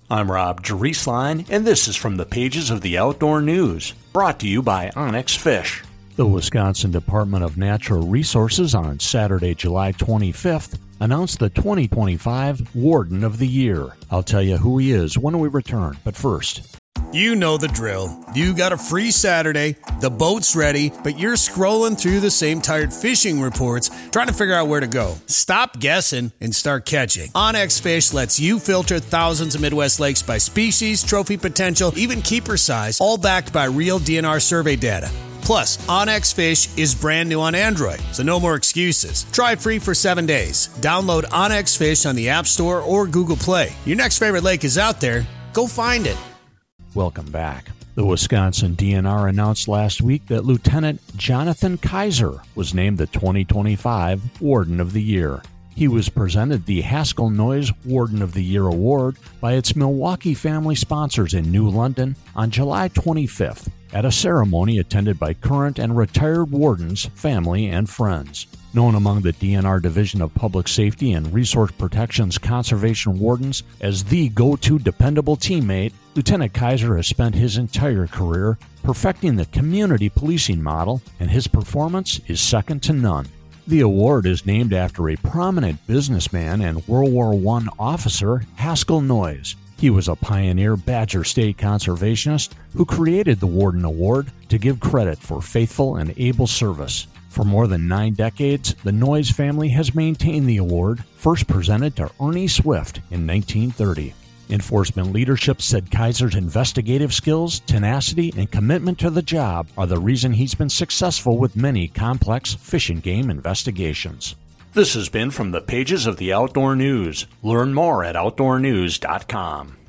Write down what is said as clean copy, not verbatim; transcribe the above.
I'm Rob Drieslein, and this is from the pages of the Outdoor News, brought to you by Onyx Fish. The Wisconsin Department of Natural Resources on Saturday, July 25th, announced the 2025 Warden of the Year. I'll tell you who he is when we return, but first. You know the drill. You got a free Saturday, the boat's ready, but you're scrolling through the same tired fishing reports trying to figure out where to go. Stop guessing and start catching. OnX Fish lets you filter thousands of Midwest lakes by species, trophy potential, even keeper size, all backed by real DNR survey data. Plus, OnX Fish is brand new on Android, so no more excuses. Try it free for 7 days. Download OnX Fish on the App Store or Google Play. Your next favorite lake is out there. Go find it. Welcome back. The Wisconsin DNR announced last week that Lieutenant Jonathan Kaiser was named the 2025 Warden of the Year. He was presented the Haskell Noyes Warden of the Year Award by its Milwaukee family sponsors in New London on July 25th at a ceremony attended by current and retired wardens, family, and friends. Known among the DNR Division of Public Safety and Resource Protection's conservation wardens as the go-to dependable teammate, Lieutenant Kaiser has spent his entire career perfecting the community policing model, and his performance is second to none. The award is named after a prominent businessman and World War I officer, Haskell Noyes. He was a pioneer Badger State conservationist who created the Warden Award to give credit for faithful and able service. For more than 9 decades, the Noyes family has maintained the award, first presented to Ernie Swift in 1930. Enforcement leadership said Kaiser's investigative skills, tenacity, and commitment to the job are the reason he's been successful with many complex fish and game investigations. This has been from the pages of the Outdoor News. Learn more at outdoornews.com.